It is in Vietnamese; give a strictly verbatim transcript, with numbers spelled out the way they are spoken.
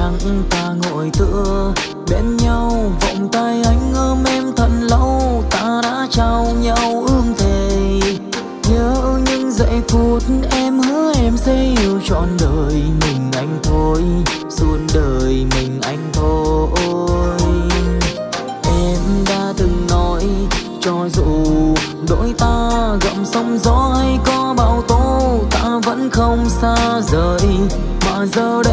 nắng ta ngồi tựa bên nhau, vòng tay anh ôm em thật lâu. Ta đã trao nhau ước thề, nhớ những giây phút em hứa em sẽ yêu trọn đời mình anh thôi, suốt đời mình anh thôi. Em đã từng nói cho dù đôi ta gặm sóng gió hay có bão tố, ta vẫn không xa rời. Mà giờ đây